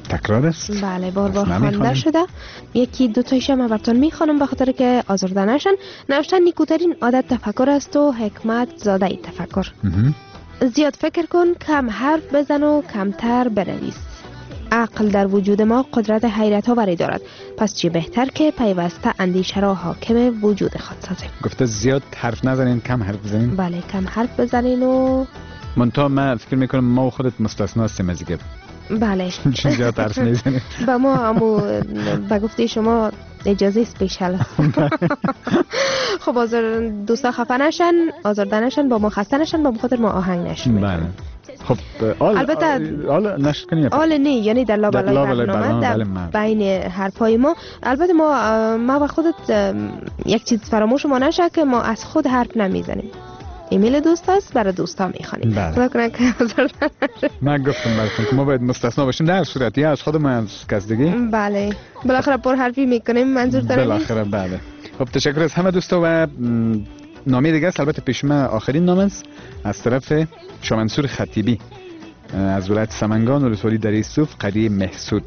تکرار است. بله بار بار خوانده شده. یکی دو تایش هم براتون میخوانم به خاطر که آزرده نشن. نوشتن نیکوترین عادت تفکر است و حکمت زاده تفکر. زیاد فکر کن، کم حرف بزن و کمتر بنویس. عقل در وجود ما قدرت حیرت آوری دارد، پس چی بهتر که پیوسته اندیشه را حاکم وجود خود سازیم. گفته زیاد حرف نزنین، کم حرف بزنین. بله کم حرف بزنین و منتها من فکر میکنم ما و خودت مستثنا هستیم از دیگه. بله چون زیاد حرف نمیزنیم. با ما همو به گفته شما اجازه اسپیشال است. خب آزار دوستا خفه نشن، آزرده نشن، با ما خسته نشن، با خاطر ما آهنگ نشیم. بله. خب آل البته آل نشر کنیم. آل نه، یعنی در لابلای برنامه در بین حرفای ما. البته ما ما و خودت یک چیز فراموش ما نشه که ما از خود حرف نمیزنیم. ایمیل دوست هست برای دوستا میخوانیم. خدا کنه که آزرده نشه. من گفتم براتون که ما باید مستثنا باشیم در صورتی از خود ما از کس دیگه. بله بالاخره پر حرفی میکنیم، منظور دارم. بالاخره بله. خب تشکر از همه دوستا و نامه دیگه است. البته پیش من آخرین نامه است از طرف شامنصور خطیبی از ولایت سمنگان ولسوالی دره صوف قریه محسود.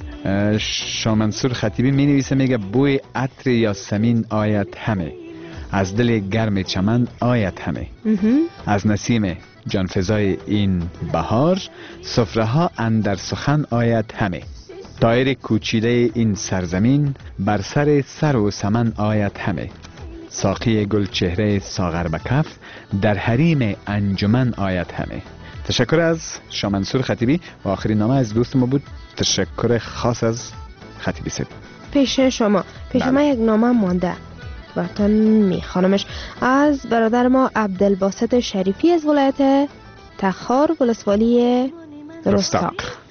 شامنصور خطیبی می نویسه، میگه بوی عطر یاسمین آید همه، از دل گرم چمن آید همه، از نسیم جانفزای این بهار سفره ها اندر سخن آید همه، طایر کوچیده این سرزمین بر سر سر و سمن آید همه، ساقی گل چهره ساغر بکف در حریم انجمن آید همه. تشکر از شامنصور خطیبی و آخرین نامه از دوست ما بود. تشکر خاص از خطیبی سید. پیش شما پیش ما یک نامه مانده براتون میخوانمش از برادر ما عبدالباسط شریفی از ولایت تخار ولسوالی رستاق.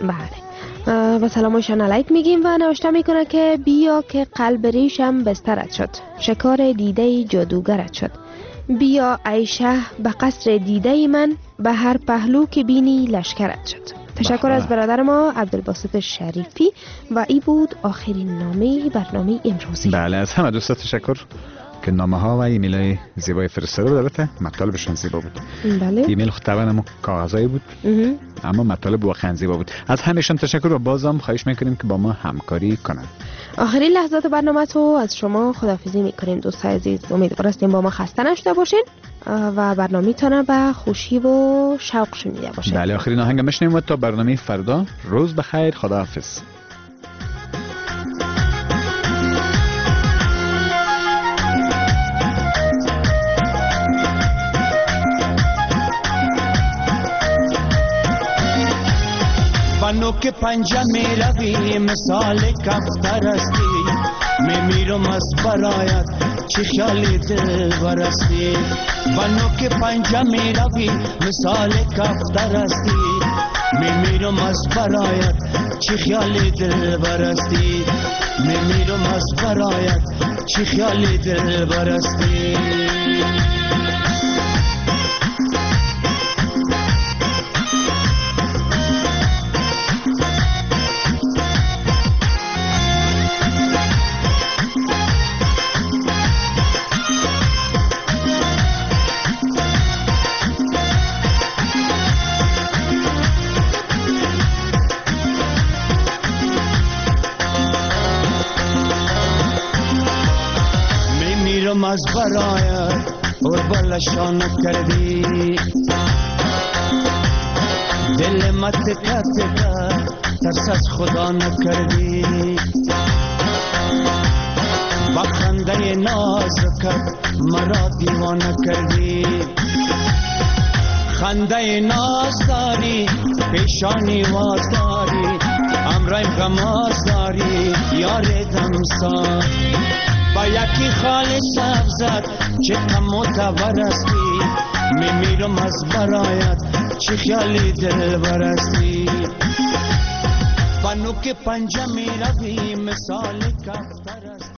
بله و سلامشان علیک میگیم و نوشته میکنه که بیا که قلب ریشم بسترت شد، شکار دیده جادوگرت شد، بیا ای شه به قصر دیده من، به هر پهلو که بینی لشکرت شد. تشکر از برادر ما عبدالباسط شریفی و ای بود آخرین نامه برنامه امروزی. بله از همه دوستا تشکر که نامه ها و ایمیل های زیبای فرستاده بود. البته مطالبشان زیبا بود. بله ایمیل خود طبعا هم کاغذایی بود اما مطالب واقعا زیبا بود. از همشان تشکر و بازم خواهش میکنیم که با ما همکاری کنند. آخرین لحظات برنامه تو از شما خداحافظی میکنیم دوستای عزیز. امیدوار هستیم با ما خسته نشده باشین و برنامه تانه به خوشی و شوق شنیده باشین. بله آخرین آهنگ میشنویم تا برنامه فردا. روز بخیر، خداحافظ. بانو که پنجه می روی مثال کفتر استی، می میرم از برایت چی خیالی دل برستی. بانو که پنجه می روی مثال کفتر استی، می میرم از برایت چی خیالی دل برستی، می میرم از برایت چی خیالی دل برستی. از برایت قربالشان کردی، دل ما تکه تکه ترس از خدا نکردی. با خنده نازکت مرا دیوانه کردی، خنده ناز داری پیشانی واز داری، امرایم غماز داری یار دمسا. با یکی خال سبزت چه کم و تبرستی، می میرم از برایت چه خیالی دل برستی. بانو که پنجه می روی مثال کفتر